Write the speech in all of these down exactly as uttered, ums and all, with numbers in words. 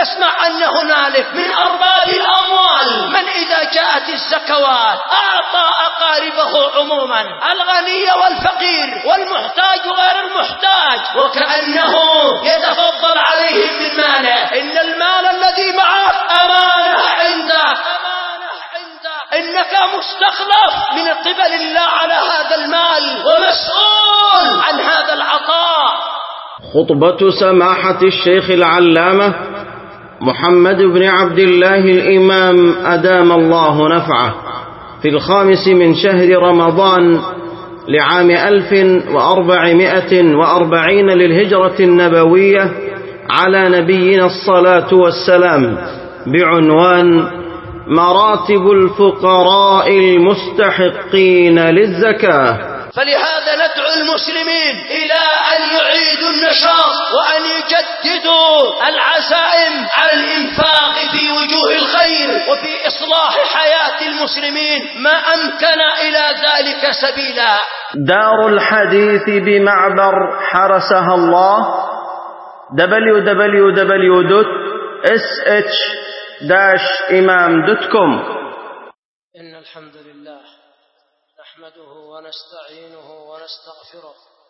تسمع أن هنالك من أرباب الأموال من إذا جاءت الزكوات أعطى أقاربه عموما، الغني والفقير والمحتاج غير المحتاج، وكأنه يتفضل عليهم من ماله. إن المال الذي معك أمانة عنده، إنك مستخلف من قبل الله على هذا المال ومسؤول عن هذا العطاء. خطبة سماحة الشيخ العلامة محمد بن عبد الله الإمام أدام الله نفعه في الخامس من شهر رمضان لعام ألف وأربعمائة وأربعين للهجرة النبوية على نبينا الصلاة والسلام بعنوان مراتب الفقراء المستحقين للزكاة. فلهذا ندعو المسلمين إلى أن يعيدوا النشاط وأن يجددوا العزائم على الإنفاق في وجوه الخير وفي إصلاح حياة المسلمين ما أمكن إلى ذلك سبيلا. دار الحديث بمعبر حرسها الله دبليو دبليو دبليو دوت إس إتش داش إمام دوت كوم. إن الحمد لله نحمده ونستعينه ونستغفره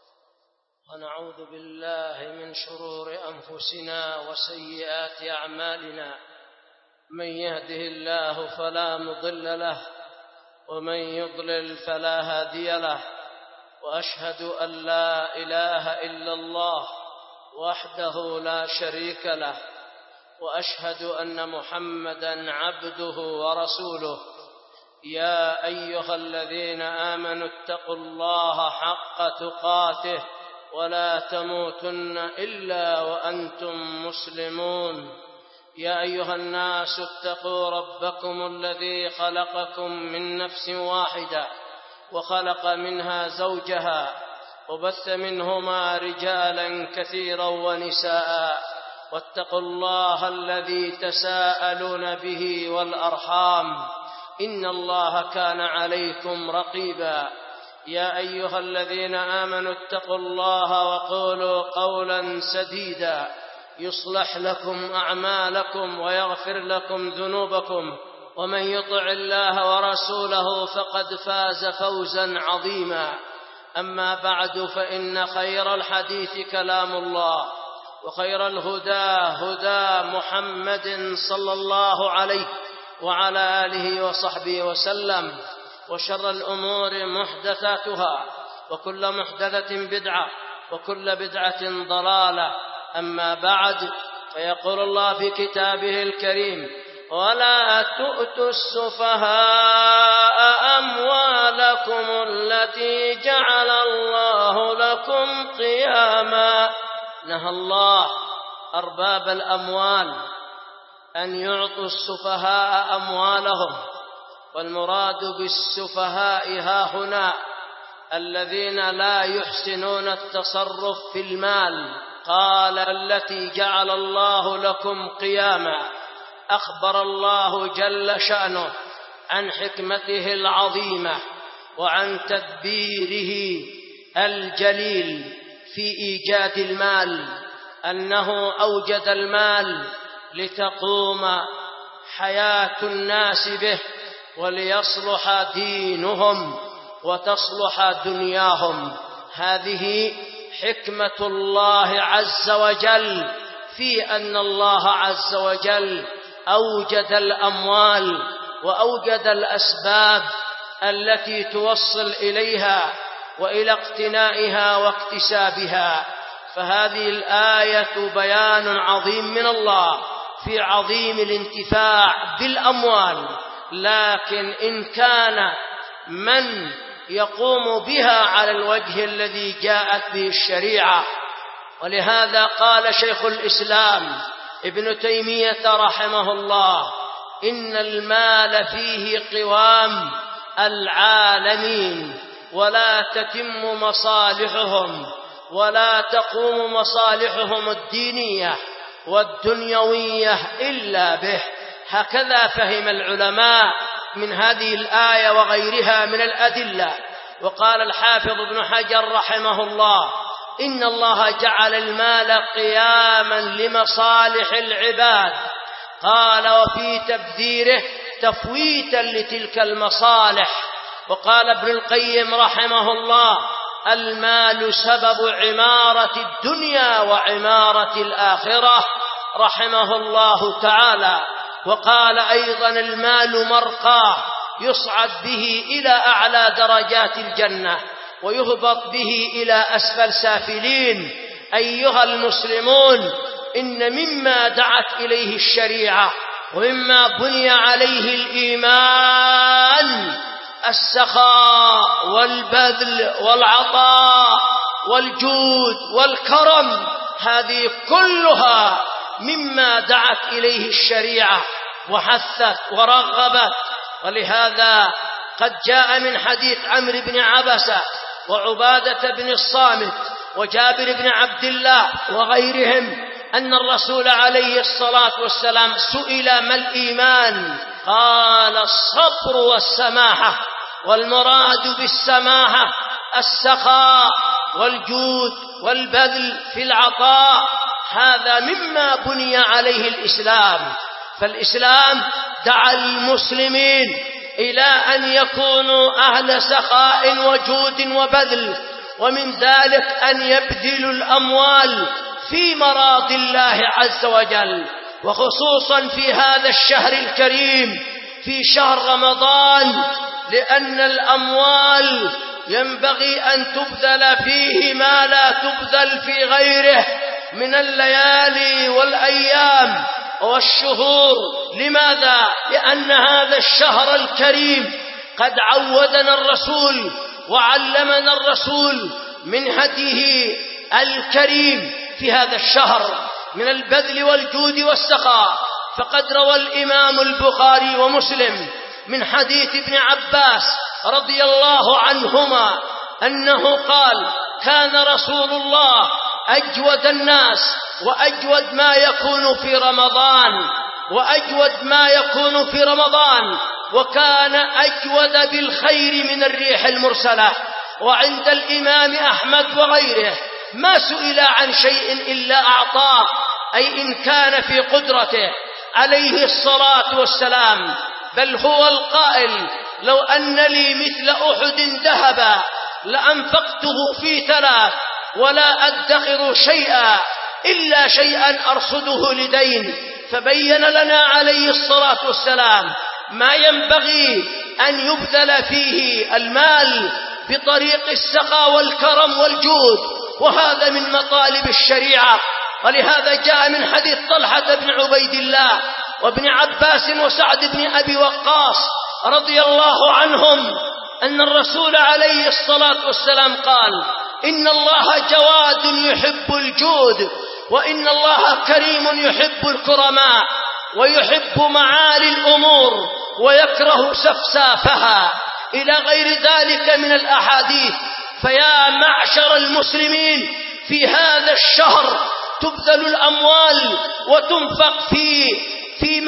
ونعوذ بالله من شرور أنفسنا وسيئات أعمالنا، من يهده الله فلا مضل له ومن يضلل فلا هادي له، وأشهد أن لا إله إلا الله وحده لا شريك له، وأشهد أن محمدا عبده ورسوله. يا أيها الذين آمنوا اتقوا الله حق تقاته ولا تموتن إلا وأنتم مسلمون. يا أيها الناس اتقوا ربكم الذي خلقكم من نفس واحدة وخلق منها زوجها وبث منهما رجالا كثيرا ونساء، واتقوا الله الذي تساءلون به والأرحام إن الله كان عليكم رقيبا. يا أيها الذين آمنوا اتقوا الله وقولوا قولا سديدا يصلح لكم أعمالكم ويغفر لكم ذنوبكم، ومن يطع الله ورسوله فقد فاز فوزا عظيما. أما بعد، فإن خير الحديث كلام الله، وخير الهدى هدى محمد صلى الله عليه وعلى آله وصحبه وسلم، وشر الأمور محدثاتها، وكل محدثة بدعة، وكل بدعة ضلالة. أما بعد، فيقول الله في كتابه الكريم: ولا تؤتوا السفهاء أموالكم التي جعل الله لكم قياما. نهى الله أرباب الأموال أن يعطوا السفهاء أموالهم، والمراد بالسفهاء ها هنا الذين لا يحسنون التصرف في المال. قال: التي جعل الله لكم قياما. أخبر الله جل شأنه عن حكمته العظيمة وعن تدبيره الجليل في إيجاد المال، أنه أوجد المال لتقوم حياة الناس به، وليصلح دينهم وتصلح دنياهم. هذه حكمة الله عز وجل في أن الله عز وجل أوجد الأموال وأوجد الأسباب التي توصل إليها وإلى اقتنائها واكتسابها. فهذه الآية بيان عظيم من الله في عظيم الانتفاع بالأموال، لكن إن كان من يقوم بها على الوجه الذي جاءت به الشريعة. ولهذا قال شيخ الإسلام ابن تيمية رحمه الله: إن المال فيه قوام العالمين، ولا تتم مصالحهم ولا تقوم مصالحهم الدينية والدنيوية إلا به. هكذا فهم العلماء من هذه الآية وغيرها من الأدلة. وقال الحافظ ابن حجر رحمه الله: إن الله جعل المال قياما لمصالح العباد قال وفي تبذيره تفويتا لتلك المصالح. وقال ابن القيم رحمه الله: المال سبب عمارة الدنيا وعمارة الآخرة، رحمه الله تعالى. وقال أيضا: المال مرقاه يصعد به إلى أعلى درجات الجنة ويهبط به إلى أسفل سافلين. أيها المسلمون، إن مما دعت إليه الشريعة ومما بني عليه الإيمان السخاء والبذل والعطاء والجود والكرم، هذه كلها مما دعت إليه الشريعة وحثت ورغبت. ولهذا قد جاء من حديث عمرو بن عبسة وعبادة بن الصامت وجابر بن عبد الله وغيرهم أن الرسول عليه الصلاة والسلام سئل: ما الإيمان؟ قال: الصبر والسماحة. والمراد بالسماحة السخاء والجود والبذل في العطاء، هذا مما بني عليه الإسلام. فالإسلام دعا المسلمين إلى أن يكونوا أهل سخاء وجود وبذل، ومن ذلك أن يبذلوا الأموال في مراضي الله عز وجل، وخصوصا في هذا الشهر الكريم، في شهر رمضان، لأن الأموال ينبغي أن تبذل فيه ما لا تبذل في غيره من الليالي والأيام والشهور. لماذا؟ لأن هذا الشهر الكريم قد عودنا الرسول وعلمنا الرسول من هديه الكريم في هذا الشهر من البذل والجود والسخاء. فقد روى الإمام البخاري ومسلم من حديث ابن عباس رضي الله عنهما أنه قال: كان رسول الله أجود الناس، وأجود ما يكون في رمضان وأجود ما يكون في رمضان وكان أجود بالخير من الريح المرسلة. وعند الإمام أحمد وغيره ما سئل عن شيء إلا أعطاه، أي إن كان في قدرته عليه الصلاة والسلام. بل هو القائل: لو أن لي مثل أحد ذهبا لأنفقته في ثلاث ولا أدخر شيئا إلا شيئا أرصده لدين. فبين لنا عليه الصلاة والسلام ما ينبغي أن يبذل فيه المال بطريق السخاء والكرم والجود، وهذا من مطالب الشريعة. ولهذا جاء من حديث طلحة بن عبيد الله وابن عباس وسعد بن أبي وقاص رضي الله عنهم أن الرسول عليه الصلاة والسلام قال: إن الله جواد يحب الجود، وإن الله كريم يحب الكرماء، ويحب معالي الأمور ويكره سفسافها، إلى غير ذلك من الأحاديث. فيا معشر المسلمين، في هذا الشهر تبذل الأموال وتنفق في في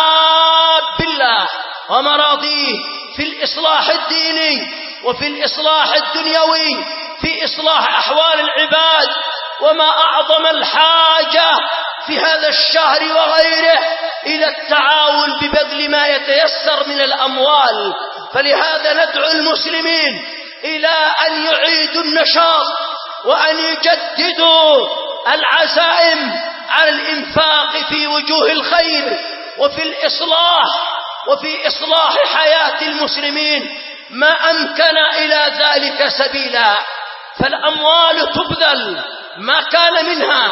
محاب الله ومراضيه، في الإصلاح الديني وفي الإصلاح الدنيوي، في إصلاح أحوال العباد. وما أعظم الحاجة في هذا الشهر وغيره إلى التعاون ببذل ما يتيسر من الأموال. فلهذا ندعو المسلمين إلى أن يعيدوا النشاط وأن يجددوا العزائم على الإنفاق في وجوه الخير وفي الإصلاح وفي إصلاح حياة المسلمين ما أمكن إلى ذلك سبيلا. فالأموال تبذل ما كان منها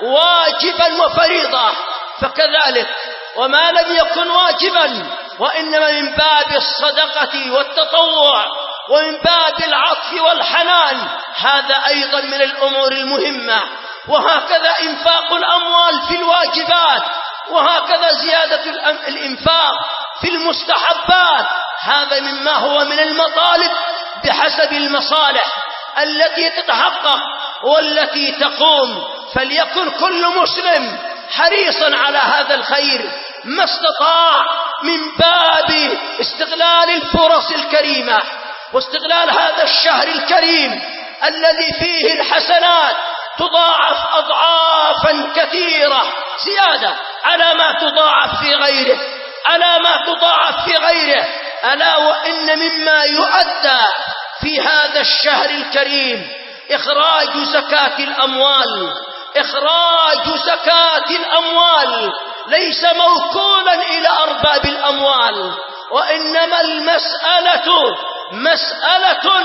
واجبا وفريضة فكذلك، وما لم يكن واجبا وإنما من باب الصدقة والتطوع ومن باب العطف والحنان، هذا أيضا من الأمور المهمة. وهكذا إنفاق الأموال في الواجبات، وهكذا زيادة الإنفاق في المستحبات، هذا مما هو من المطالب بحسب المصالح التي تتحقق والتي تقوم. فليكن كل مسلم حريصا على هذا الخير ما استطاع من باب استغلال الفرص الكريمة واستغلال هذا الشهر الكريم الذي فيه الحسنات تضاعف أضعافا كثيرة زيادة على ما تضاعف في غيره على ما تضاعف في غيره ألا وإن مما يؤدى في هذا الشهر الكريم إخراج زكاة الأموال إخراج زكاة الأموال ليس موكولا إلى أرباب الأموال، وإنما المسألة مسألة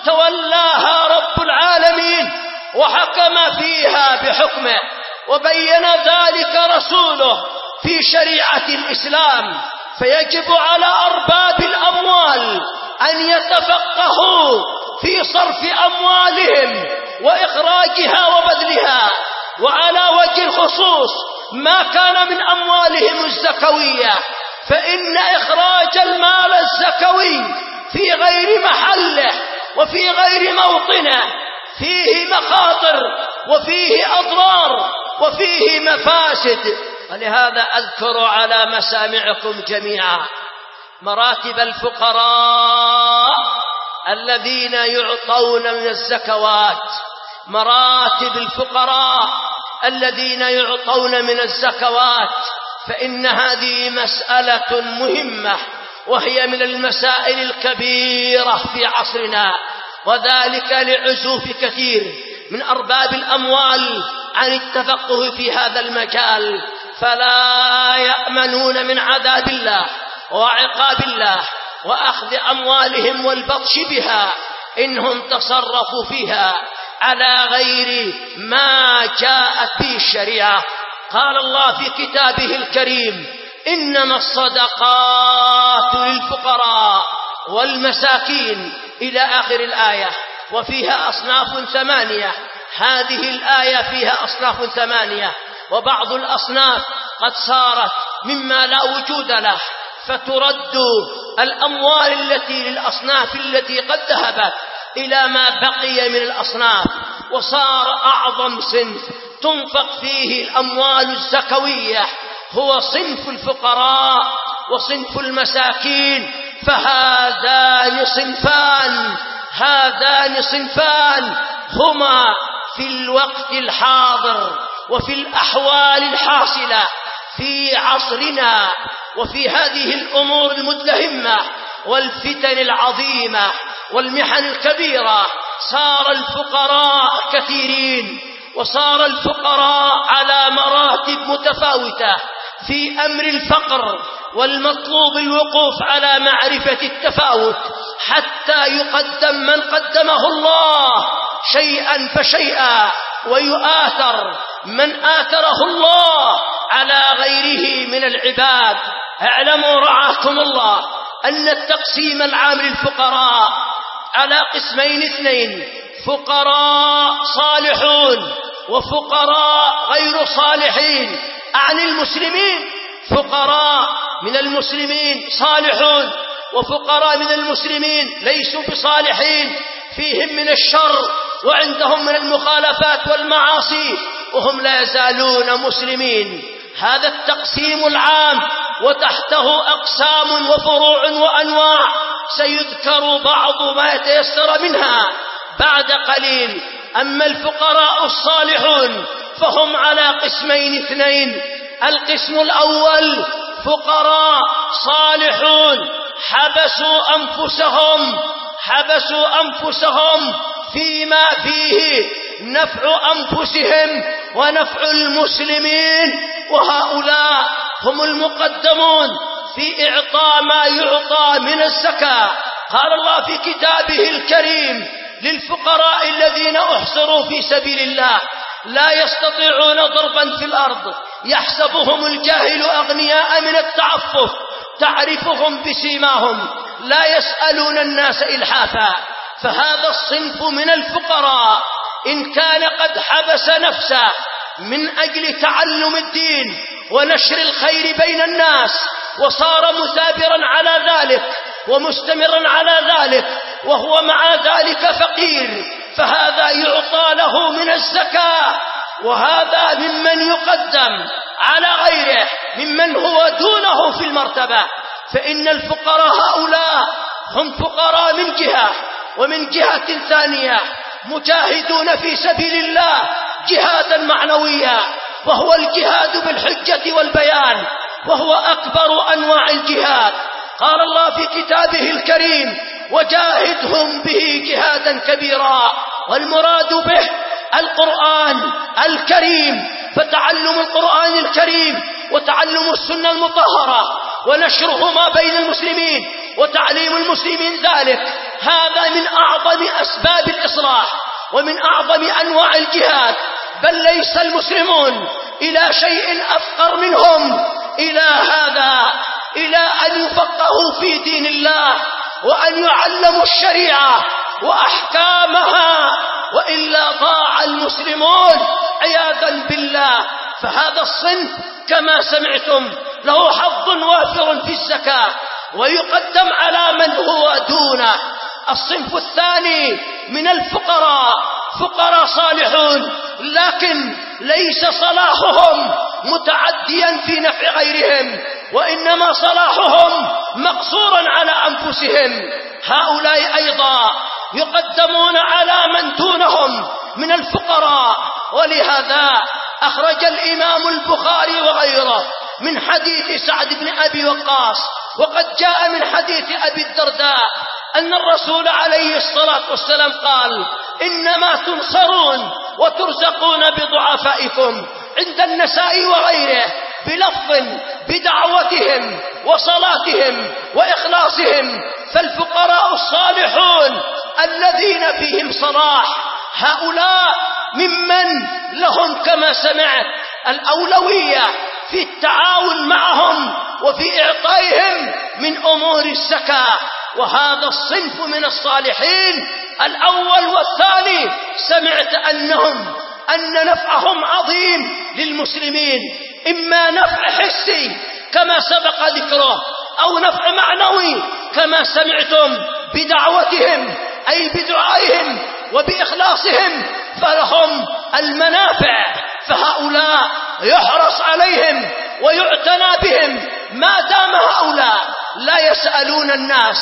تولاها رب العالمين وحكم فيها بحكمه، وبين ذلك رسوله في شريعة الإسلام. فيجب على أرباب الأموال أن يتفقهوا في صرف أموالهم وإخراجها وبذلها، وعلى وجه الخصوص ما كان من أموالهم الزكوية، فإن إخراج المال الزكوي في غير محله وفي غير موطنه فيه مخاطر وفيه أضرار وفيه مفاسد. ولهذا أذكر على مسامعكم جميعا مراتب الفقراء الذين يعطون من الزكوات مراتب الفقراء الذين يعطون من الزكوات فإن هذه مسألة مهمة، وهي من المسائل الكبيرة في عصرنا، وذلك لعزوف كثير من أرباب الأموال عن التفقه في هذا المجال، فلا يأمنون من عذاب الله وعقاب الله وأخذ أموالهم والبطش بها إنهم تصرفوا فيها على غير ما جاءت به الشريعة. قال الله في كتابه الكريم: إنما الصدقات للفقراء والمساكين، إلى آخر الآية، وفيها أصناف ثمانية. هذه الآية فيها أصناف ثمانية، وبعض الأصناف قد صارت مما لا وجود له، فترد الأموال التي للأصناف التي قد ذهبت إلى ما بقي من الأصناف، وصار أعظم صنف تنفق فيه الأموال الزكوية هو صنف الفقراء وصنف المساكين. فهذان صنفان هذان صنفان هما في الوقت الحاضر وفي الأحوال الحاصلة في عصرنا وفي هذه الأمور المدلهمة والفتن العظيمة والمحن الكبيرة، صار الفقراء كثيرين، وصار الفقراء على مراتب متفاوتة في أمر الفقر، والمطلوب الوقوف على معرفة التفاوت حتى يقدم من قدمه الله شيئا فشيئا، ويؤاثر من آثره الله على غيره من العباد. اعلموا رعاكم الله أن التقسيم العام للفقراء على قسمين اثنين: فقراء صالحون وفقراء غير صالحين. عن المسلمين فقراء من المسلمين صالحون، وفقراء من المسلمين ليسوا بصالحين، فيهم من الشر وعندهم من المخالفات والمعاصي، وهم لا يزالون مسلمين. هذا التقسيم العام، وتحته أقسام وفروع وأنواع سيذكر بعض ما يتيسر منها بعد قليل. أما الفقراء الصالحون فهم على قسمين اثنين: القسم الأول فقراء صالحون حبسوا أنفسهم حبسوا أنفسهم فيما فيه نفع أنفسهم ونفع المسلمين، وهؤلاء هم المقدمون في إعطاء ما يعطى من الزكاة. قال الله في كتابه الكريم: للفقراء الذين أحصروا في سبيل الله لا يستطيعون ضربا في الأرض يحسبهم الجاهل أغنياء من التعفف تعرفهم بسيماهم لا يسألون الناس إلحافا. فهذا الصنف من الفقراء إن كان قد حبس نفسه من أجل تعلم الدين ونشر الخير بين الناس، وصار مثابرا على ذلك ومستمرا على ذلك، وهو مع ذلك فقير، فهذا يعطى له من الزكاة، وهذا ممن يقدم على غيره ممن هو دونه في المرتبة. فإن الفقراء هؤلاء هم فقراء من جهة، ومن جهة ثانية مجاهدون في سبيل الله جهادا معنويا وهو الجهاد بالحجة والبيان، وهو أكبر أنواع الجهاد. قال الله في كتابه الكريم: وجاهدهم به جهادا كبيرا. والمراد به القرآن الكريم، فتعلم القرآن الكريم وتعلم السنة المطهرة ونشرهما بين المسلمين وتعليم المسلمين ذلك، هذا من أعظم أسباب الإصلاح ومن أعظم أنواع الجهاد. بل ليس المسلمون إلى شيء أفقر منهم إلى هذا، إلى أن يفقهوا في دين الله وأن يعلموا الشريعة وأحكامها، وإلا ضاع المسلمون عياذا بالله. فهذا الصنف كما سمعتم له حظ وافر في الزكاة ويقدم على من هو دونه. الصنف الثاني من الفقراء، فقراء صالحون لكن ليس صلاحهم متعديا في نفع غيرهم، وإنما صلاحهم مقصورا على أنفسهم. هؤلاء أيضا يقدمون على من دونهم من الفقراء. ولهذا أخرج الإمام البخاري وغيره من حديث سعد بن أبي وقاص، وقد جاء من حديث أبي الدرداء أن الرسول عليه الصلاة والسلام قال: إنما تنصرون وترزقون بضعفائكم. عند النسائي وغيره بلفظ بدعوتهم وصلاتهم وإخلاصهم. فالفقراء الصالحون الذين فيهم صلاح هؤلاء ممن لهم كما سمعت الأولوية في التعاون معهم وفي إعطائهم من أمور الزكاة. وهذا الصنف من الصالحين الأول والثاني سمعت أنهم أن نفعهم عظيم للمسلمين، إما نفع حسي كما سبق ذكره، أو نفع معنوي كما سمعتم بدعوتهم أي بدعائهم وبإخلاصهم، فلهم المنافع. فهؤلاء يحرص عليهم ويعتنى بهم ما دام هؤلاء لا يسألون الناس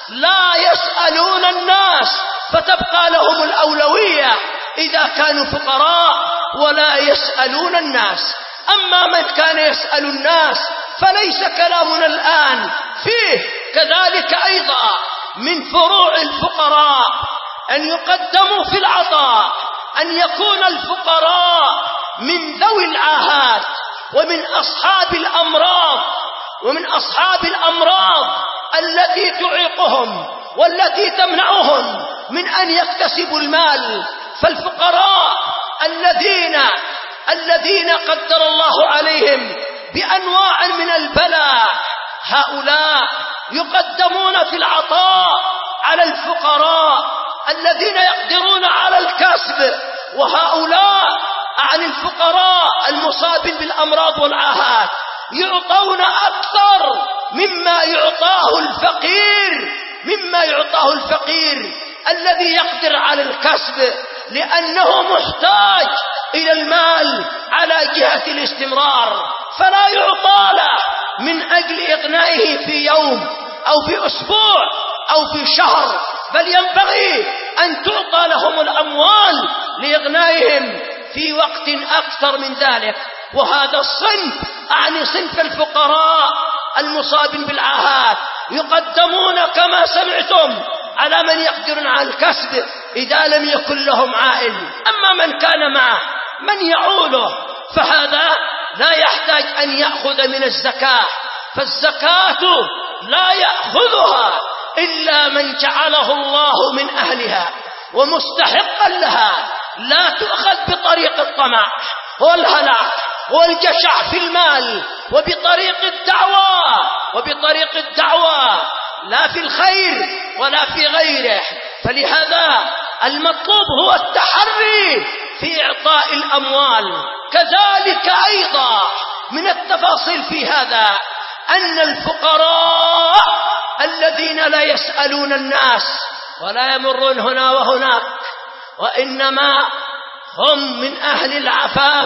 لا يسألون الناس فتبقى لهم الأولوية إذا كانوا فقراء ولا يسألون الناس. أما من كان يسأل الناس فليس كلامنا الآن فيه. كذلك أيضا من فروع الفقراء أن يقدموا في العطاء، أن يكون الفقراء من ذوي العاهات ومن أصحاب الأمراض ومن أصحاب الأمراض التي تعيقهم والتي تمنعهم من أن يكتسبوا المال. فالفقراء الذين الذين قدر الله عليهم بأنواع من البلاء هؤلاء يقدمون في العطاء على الفقراء الذين يقدرون على الكسب. وهؤلاء عن الفقراء المصابين بالأمراض والعاهات يعطون أكثر مما يعطاه الفقير مما يعطاه الفقير الذي يقدر على الكسب، لأنه محتاج إلى المال على جهة الاستمرار، فلا يعطى له من أجل إغنائه في يوم أو في أسبوع أو في شهر، بل ينبغي أن تعطى لهم الأموال لإغنائهم في وقت أكثر من ذلك. وهذا الصنف أعني صنف الفقراء المصابين بالعاهات يقدمون كما سمعتم على من يقدرون على الكسب إذا لم يكن لهم عائل. أما من كان معه من يعوله فهذا لا يحتاج أن يأخذ من الزكاة، فالزكاة لا يأخذها إلا من جعله الله من أهلها ومستحقا لها، لا تؤخذ بطريق الطمع والهلع والجشع في المال وبطريق الدعوة وبطريق الدعوة لا في الخير ولا في غيره. فلهذا المطلوب هو التحري في إعطاء الأموال. كذلك أيضا من التفاصيل في هذا أن الفقراء الذين لا يسألون الناس ولا يمرون هنا وهناك، وإنما هم من أهل العفاف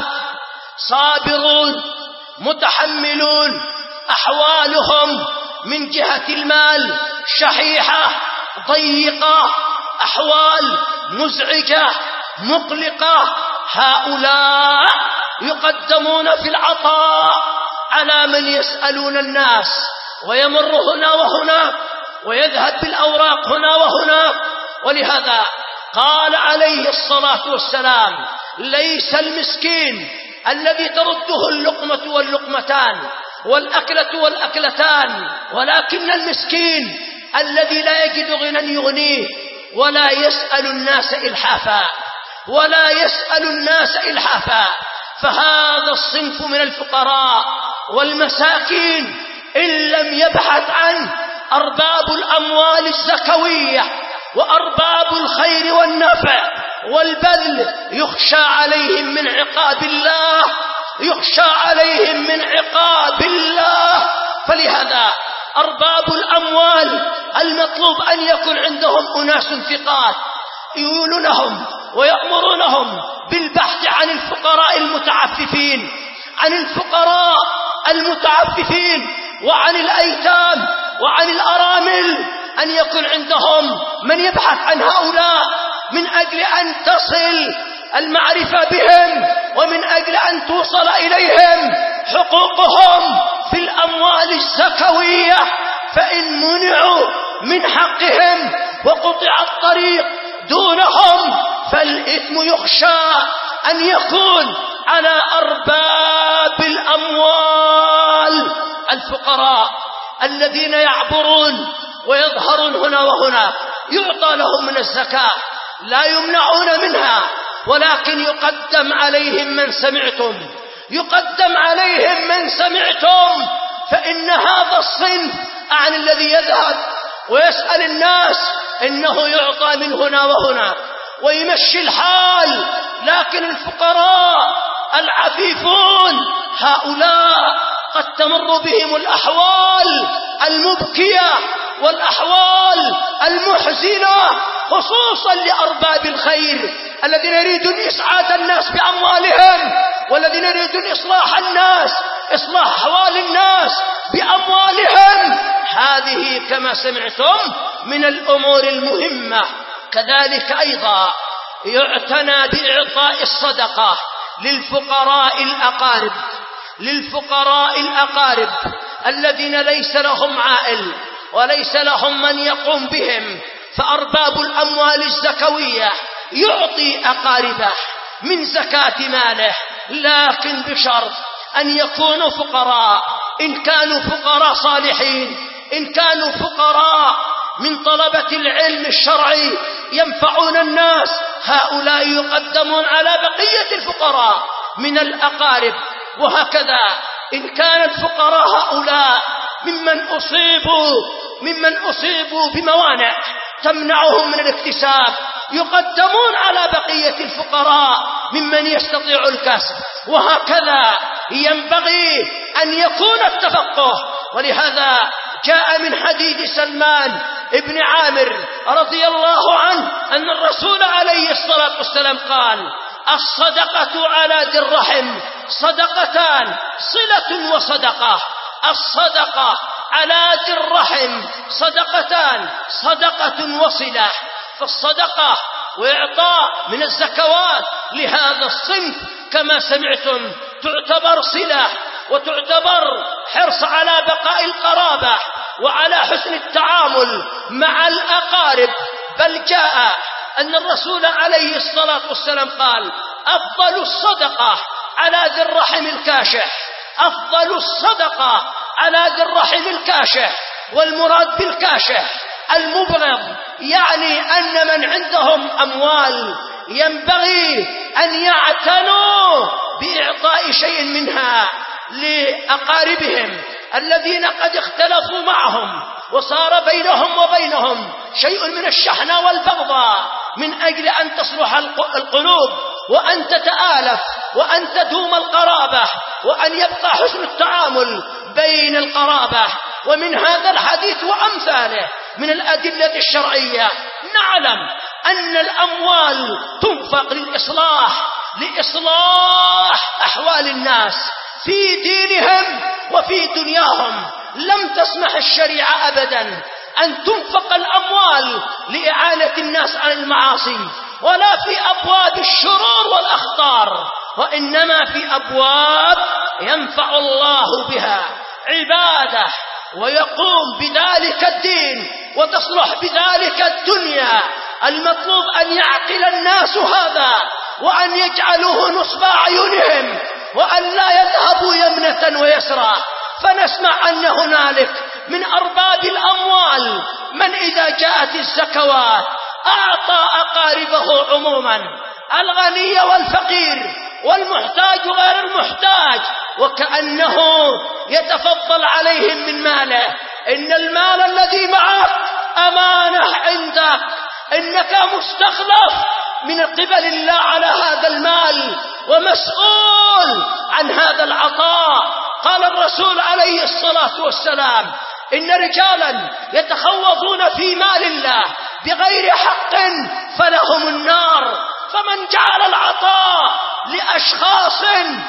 صابرون متحملون، أحوالهم من جهة المال شحيحة ضيقة، أحوال مزعجة مقلقة، هؤلاء يقدمون في العطاء على من يسألون الناس، ويمر هنا وهناك ويذهب بالأوراق هنا وهناك. ولهذا قال عليه الصلاة والسلام: ليس المسكين الذي ترده اللقمة واللقمتان والأكلة والأكلتان، ولكن المسكين الذي لا يجد غنى يغنيه ولا يسأل الناس إلحافا ولا يسأل الناس إلحافا. فهذا الصنف من الفقراء والمساكين إن لم يبحث عنه أرباب الأموال الزكوية وأرباب الخير والنفع والبذل يخشى عليهم من عقاب الله، يخشى عليهم من عقاب الله. فلهذا أرباب الأموال المطلوب أن يكون عندهم أناس ثقات يولونهم ويأمرونهم بالبحث عن الفقراء المتعففين، عن الفقراء المتعففين وعن الأيتام وعن الأرامل، أن يكون عندهم من يبحث عن هؤلاء من أجل أن تصل المعرفة بهم ومن أجل أن توصل إليهم حقوقهم في الأموال الزكوية. فإن منعوا من حقهم وقطع الطريق دونهم فالإثم يخشى أن يكون على أرباب الأموال الفقراء الذين يعبرون ويظهرون هنا وهنا، يعطى لهم من الزكاة لا يمنعون منها، ولكن يقدم عليهم من سمعتم، يقدم عليهم من سمعتم. فإن هذا الصنف عن الذي يذهب ويسأل الناس إنه يعطى من هنا وهنا ويمشي الحال، لكن الفقراء العفيفون هؤلاء قد تمر بهم الأحوال المبكية والأحوال المحزنة، خصوصا لأرباب الخير الذين يريدون إسعاد الناس بأموالهم، والذين يريدون إصلاح الناس، إصلاح أحوال الناس بأموالهم. هذه كما سمعتم من الأمور المهمة. كذلك أيضا يعتنى بإعطاء الصدقة للفقراء الأقارب، للفقراء الأقارب الذين ليس لهم عائل وليس لهم من يقوم بهم. فأرباب الأموال الزكوية يعطي أقاربه من زكاة ماله، لكن بشرط أن يكونوا فقراء. إن كانوا فقراء صالحين، إن كانوا فقراء من طلبة العلم الشرعي ينفعون الناس، هؤلاء يقدمون على بقية الفقراء من الأقارب. وهكذا إن كان الفقراء هؤلاء ممن أصيبوا ممن أصيبوا بموانع تمنعهم من الاكتساب، يقدمون على بقية الفقراء ممن يستطيع الكسب. وهكذا ينبغي أن يكون التفقه. ولهذا جاء من حديث سلمان ابن عامر رضي الله عنه أن الرسول عليه الصلاة والسلام قال: الصدقة على ذي الرحم صدقتان، صلة وصدقة. الصدقة على ذي الرحم صدقتان، صدقة وصلة. فالصدقة وإعطاء من الزكوات لهذا الصنف كما سمعتم تعتبر صلة، وتعتبر حرص على بقاء القرابة وعلى حسن التعامل مع الأقارب. بل جاء أن الرسول عليه الصلاة والسلام قال: أفضل الصدقة على ذي الرحم الكاشح، أفضل الصدقة على ذي الرحم الكاشح. والمراد بالكاشح المبغض، يعني أن من عندهم أموال ينبغي أن يعتنوا بإعطاء شيء منها لأقاربهم الذين قد اختلفوا معهم وصار بينهم وبينهم شيء من الشحنة والبغضاء، من أجل أن تصلح القلوب وأن تتآلف وأن تدوم القرابة وأن يبقى حسن التعامل بين القرابة. ومن هذا الحديث وأمثاله من الأدلة الشرعية نعلم أن الأموال تنفق للإصلاح لإصلاح أحوال الناس في دينهم وفي دنياهم. لم تسمح الشريعة أبدا أن تنفق الأموال لإعانة الناس عن المعاصي ولا في أبواب الشرور والأخطار. وإنما في أبواب ينفع الله بها عباده ويقوم بذلك الدين وتصلح بذلك الدنيا. المطلوب أن يعقل الناس هذا وأن يجعلوه نصب أعينهم وأن لا يذهبوا يمنة ويسرى. فنسمع أن هنالك من أرباب الأموال من إذا جاءت الزكوات أعطى أقاربه عموما، الغني والفقير والمحتاج غير المحتاج، وكأنه يتفضل عليهم من ماله. إن المال الذي معك أمانة عندك، إنك مستخلف من قبل الله على هذا المال ومسؤول عن هذا العطاء. قال الرسول عليه الصلاة والسلام: إن رجالا يتخوضون في مال الله بغير حق فلهم النار. فمن جعل العطاء لأشخاص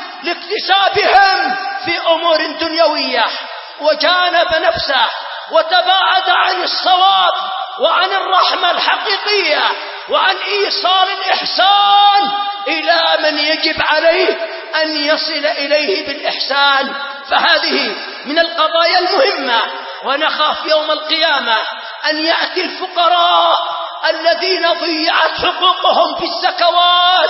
لاكتسابهم في أمور دنيوية وجانب نفسه وتباعد عن الصواب وعن الرحمة الحقيقية وعن إيصال الإحسان إلى من يجب عليه أن يصل إليه بالإحسان، فهذه من القضايا المهمة. ونخاف يوم القيامة أن يأتي الفقراء الذين ضيعت حقوقهم في الزكوات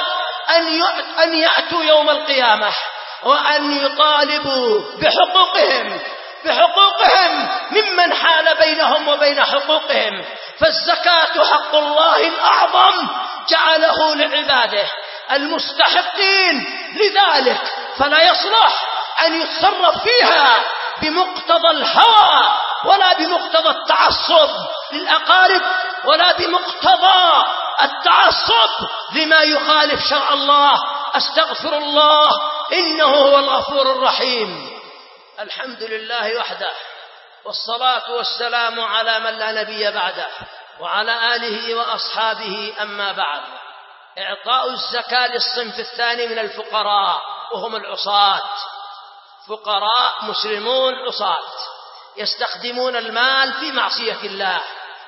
أن يأتوا يوم القيامة وأن يطالبوا بحقوقهم بحقوقهم ممن حال بينهم وبين حقوقهم. فالزكاة حق الله الأعظم جعله لعباده المستحقين لذلك، فلا يصلح أن يتصرف فيها بمقتضى الهوى ولا بمقتضى التعصب للأقارب ولا بمقتضى التعصب لما يخالف شرع الله. أستغفر الله إنه هو الغفور الرحيم. الحمد لله وحده، والصلاة والسلام على من لا نبي بعده وعلى آله وأصحابه. أما بعد، إعطاء الزكاة للصنف الثاني من الفقراء وهم العصاة، فقراء مسلمون عصاة يستخدمون المال في معصية الله.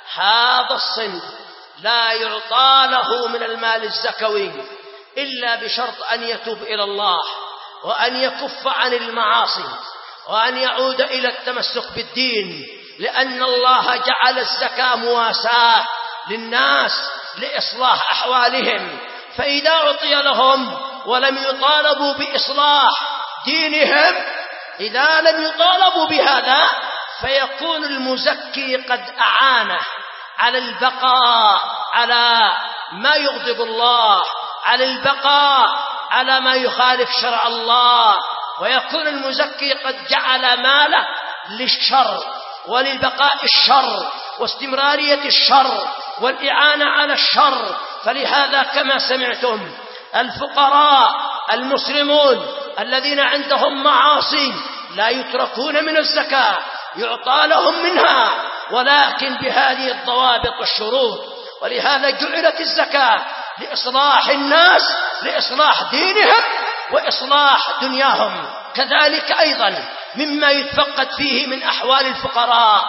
هذا الصنف لا يعطى له من المال الزكوي إلا بشرط أن يتوب إلى الله وأن يكف عن المعاصي وأن يعود إلى التمسك بالدين، لأن الله جعل الزكاة مواساة للناس لإصلاح أحوالهم. فإذا أعطي لهم ولم يطالبوا بإصلاح دينهم، إذا لم يطالبوا بهذا فيكون المزكي قد أعانه على البقاء على ما يغضب الله، على البقاء على ما يخالف شرع الله، ويكون المزكي قد جعل ماله للشر ولبقاء الشر واستمرارية الشر والإعانة على الشر. فلهذا كما سمعتم الفقراء المسلمون الذين عندهم معاصي لا يتركون من الزكاة، يعطى لهم منها ولكن بهذه الضوابط والشروط. ولهذا جعلت الزكاة لإصلاح الناس، لإصلاح دينهم وإصلاح دنياهم. كذلك أيضا مما يتفقد فيه من أحوال الفقراء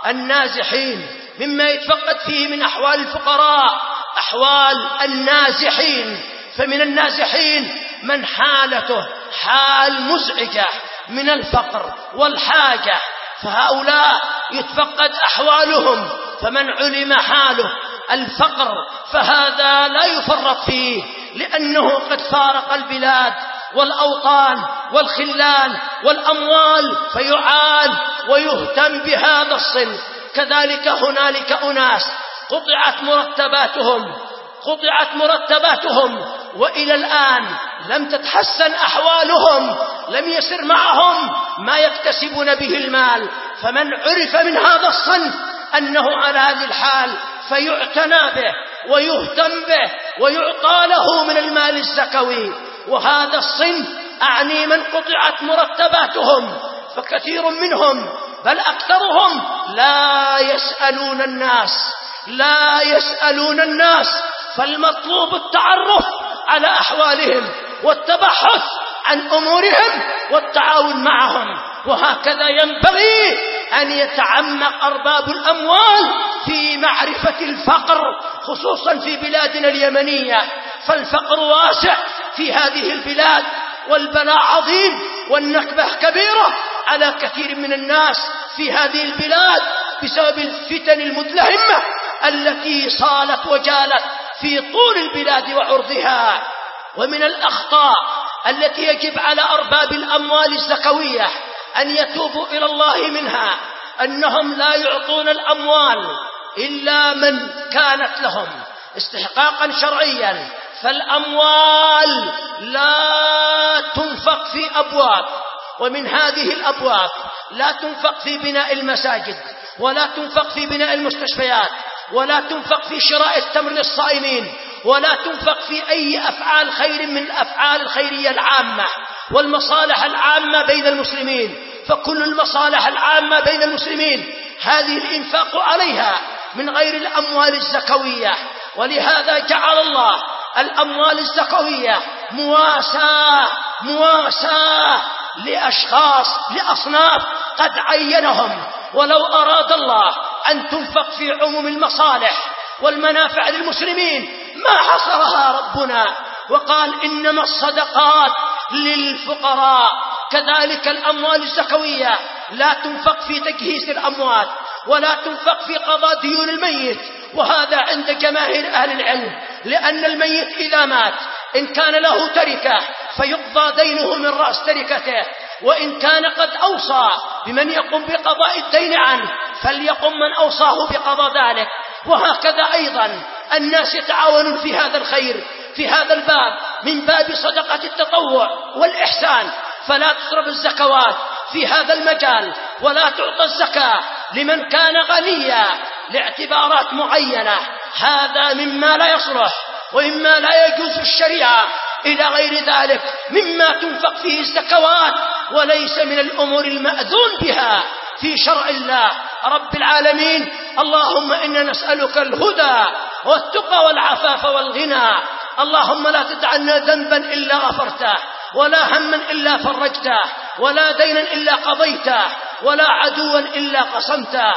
النازحين، مما يتفقد فيه من أحوال الفقراء أحوال النازحين. فمن النازحين من حالته حال مزعجة من الفقر والحاجة، فهؤلاء يتفقد أحوالهم. فمن علم حاله الفقر فهذا لا يفرط فيه، لأنه قد فارق البلاد والأوطان والخلان والأموال فيعان ويهتم بهذا الصنف. كذلك هنالك أناس قطعت مرتباتهم قطعت مرتباتهم وإلى الآن لم تتحسن أحوالهم، لم يسر معهم ما يكتسبون به المال. فمن عرف من هذا الصنف أنه على هذه الحال فيعتنى به ويهتم به ويعطى له من المال الزكوي. وهذا الصنف أعني من قطعت مرتباتهم، فكثير منهم بل أكثرهم لا يسألون الناس لا يسألون الناس فالمطلوب التعرف على أحوالهم والتبحث عن أمورهم والتعاون معهم. وهكذا ينبغي أن يتعمق أرباب الأموال في معرفة الفقر، خصوصا في بلادنا اليمنية، فالفقر واسع في هذه البلاد، والبلاء عظيم والنكبة كبيرة على كثير من الناس في هذه البلاد بسبب الفتن المدلهمة التي صالت وجالت في طول البلاد وعرضها. ومن الأخطاء التي يجب على أرباب الأموال الزكوية أن يتوبوا إلى الله منها أنهم لا يعطون الأموال إلا من كانت لهم استحقاقا شرعيا. فالأموال لا تنفق في أبواب، ومن هذه الأبواب لا تنفق في بناء المساجد، ولا تنفق في بناء المستشفيات، ولا تنفق في شراء التمر للصائمين، ولا تنفق في أي أفعال خير من الأفعال الخيرية العامة والمصالح العامة بين المسلمين. فكل المصالح العامة بين المسلمين هذه الإنفاق عليها من غير الأموال الزكوية. ولهذا جعل الله الأموال الزكوية مواساة مواساة لأشخاص لأصناف قد عينهم، ولو أراد الله أن تنفق في عموم المصالح والمنافع للمسلمين ما حصرها ربنا وقال إنما الصدقات للفقراء. كذلك الأموال الزكوية لا تنفق في تجهيز الأموات، ولا تنفق في قضاء ديون الميت، وهذا عند جماهير أهل العلم، لأن الميت إذا مات إن كان له تركة فيقضى دينه من رأس تركته، وإن كان قد أوصى بمن يقوم بقضاء الدين عنه فليقم من أوصاه بقضاء ذلك. وهكذا أيضا الناس يتعاونون في هذا الخير في هذا الباب من باب صدقة التطوع والإحسان، فلا تصرف الزكوات في هذا المجال، ولا تعطى الزكاة لمن كان غنيا لاعتبارات معينة. هذا مما لا يصلح ومما لا يجوز في الشريعة، إلى غير ذلك مما تنفق فيه الزكوات وليس من الأمور المأذون بها في شرع الله رب العالمين. اللهم إنا نسألك الهدى والتقى والعفاف والغنى. اللهم لا تدع لنا ذنبا إلا غفرته، ولا هما إلا فرجته، ولا دينا إلا قضيته، ولا عدوا إلا قصمته.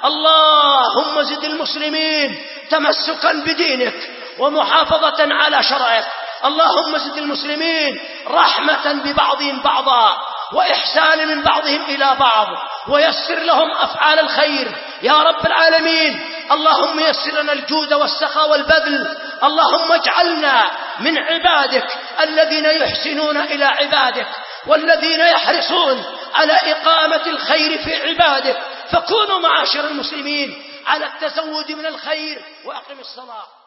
اللهم زد المسلمين تمسكا بدينك ومحافظة على شرعك. اللهم زد المسلمين رحمة ببعضهم بعضا، وإحسان من بعضهم إلى بعض، ويسر لهم أفعال الخير يا رب العالمين. اللهم يسر لنا الجود والسخاء والبذل. اللهم اجعلنا من عبادك الذين يحسنون إلى عبادك، والذين يحرصون على إقامة الخير في عبادك. فكونوا معاشر المسلمين على التزود من الخير، وأقم الصلاة.